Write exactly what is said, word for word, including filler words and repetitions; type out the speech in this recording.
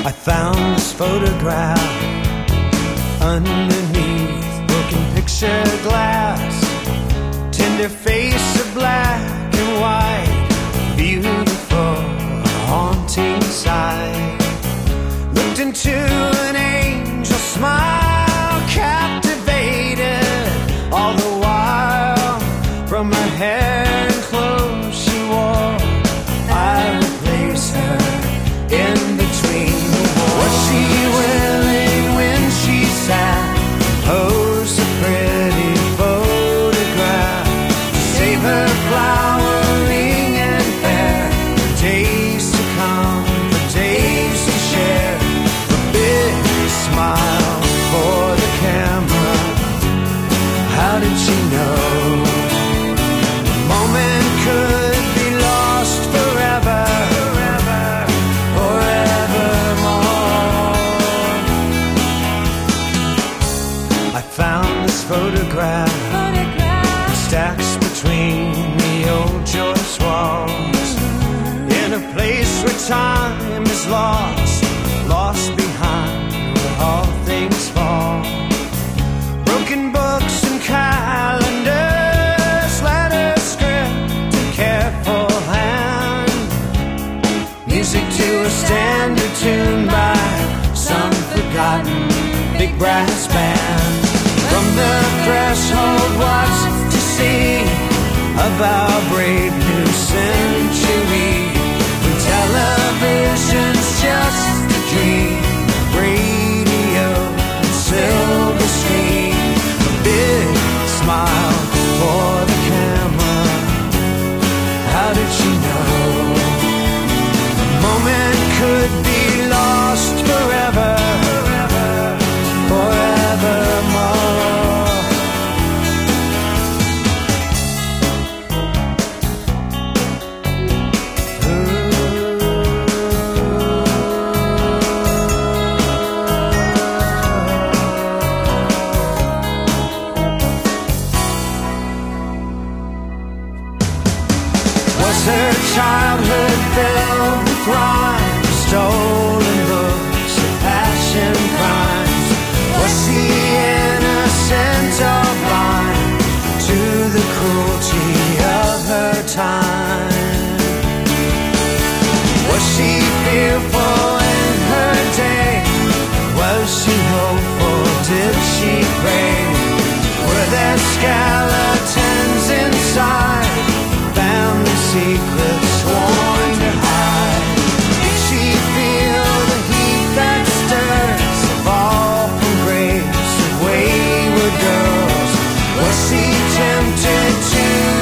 I found this photograph underneath broken picture glass. Tender face of black and white, beautiful, haunting sight. Looked into an angel smile, captivated all the while. From her hair and clothes she wore, I would place her in between the walls. Was she willing when she sat, posed a pretty photograph, to save her flowering and fair, for days to come, for days to share, a big smile for the camera? How did she know the moment could be lost forever, forevermore? I found this photograph, stacks between the old Joyce walls, in a place where time is lost, lost behind where all things fall. Broken books and calendars, letters, script, and careful hand, music to a standard tune by some forgotten big brass band. From the threshold, what's to see of our brave new century, when television's just a dream, radio and silver screen, a big smile for the camera? How did she know the moment could be lost forever, forevermore? Was her childhood filled with rhymes, stolen books, and passion crimes? Was she innocent or blind to the cruelty of her time? Was she fearful in her day? Was she hopeful? Did she pray? Were there skeletons inside, family secrets sworn to hide? Did she feel the heat that stirs the fall from graves of wayward girls? Was she tempted to